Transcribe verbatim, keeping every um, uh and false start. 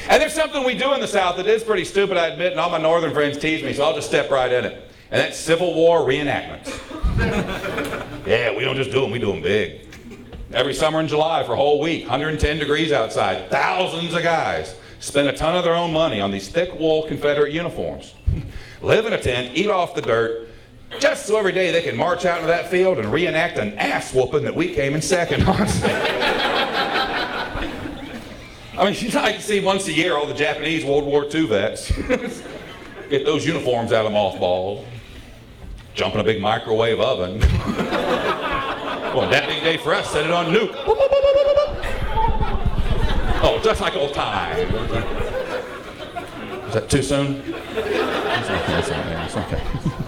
And there's something we do in the South that is pretty stupid, I admit, and all my northern friends tease me, so I'll just step right in it. And that's Civil War reenactments. Yeah, we don't just do them, we do them big. Every summer in July for a whole week, one hundred ten degrees outside, thousands of guys spend a ton of their own money on these thick wool Confederate uniforms. Live in a tent, eat off the dirt, just so every day they can march out into that field and reenact an ass whooping that we came in second on. I mean, you know, I can see once a year all the Japanese World War Two vets get those uniforms out of mothballs, jump in a big microwave oven. Well, that big day for us, set it on nuke. Oh, just like old time. Is that too soon? It's okay. It's okay.